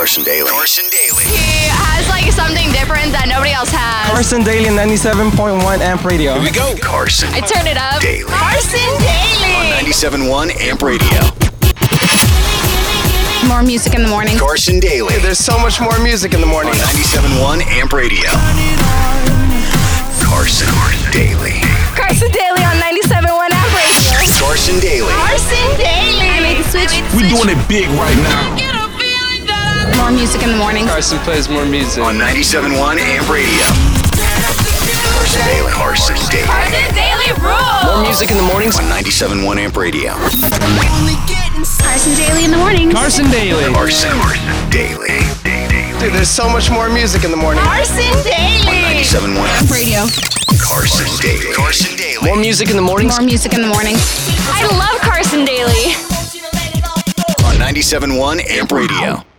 Carson Daly. Carson Daly. He has like something different that nobody else has. Carson Daly, 97.1 Amp Radio. Here we go. Carson. I turn it up. Daly. Carson Daly. 97.1 Amp Radio. More music in the morning. Carson Daly. There's so much more music in the morning. 97.1 Amp Radio. Carson Daly. Carson Daly on 97.1 Amp Radio. Carson Daly. Carson Daly. I made the switch. We're doing it big right now. More music in the morning. Carson plays more music. On 97.1 Amp Radio. Carson Daly. Carson Daly. Carson Daly rules. More music in the mornings. On 97.1 Amp Radio. Carson Daly in the morning. Carson Daly. Carson Daly. Dude, there's so much more music in the morning. Carson Daly. 97.1 Amp Radio. Carson Daly. Carson Daly. More music in the mornings. More music in the morning. I love Carson Daly. On 97.1 Amp Radio.